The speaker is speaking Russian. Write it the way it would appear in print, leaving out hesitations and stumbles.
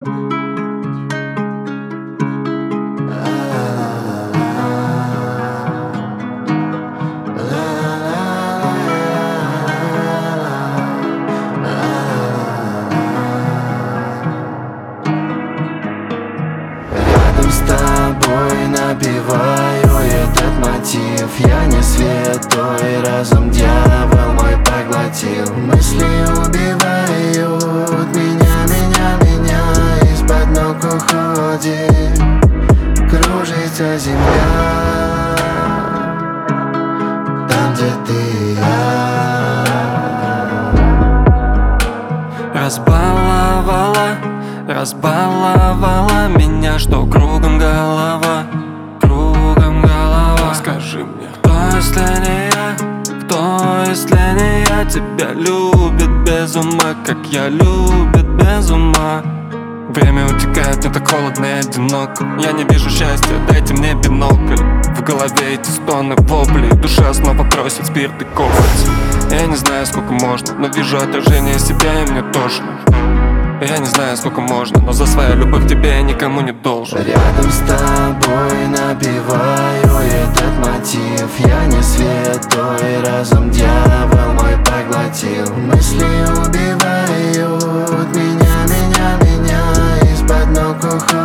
Рядом с тобой напеваю этот мотив. Я не святой, разум дьявол мой поглотил. Мысли убивают меня из-под ног уходит. Кружится земля там, где ты и я. Разбаловала меня, что кругом голова. Скажи мне, кто если не я? Кто если не я? Тебя любит без ума, как я любит без ума. Время утекает, мне так холодно и одиноко. Я не вижу счастья, дайте мне бинокль. В голове эти стоны, вопли, душа снова просит спирт и кофе. Я не знаю, сколько можно, но вижу отражение себя, и мне тошно. Я не знаю, сколько можно, но за свою любовь тебе я никому не должен. Рядом с тобой напеваю этот мотив. Я не святой, разум дьявол мой поглотил. Мысли убивают меня из-под ног уходит.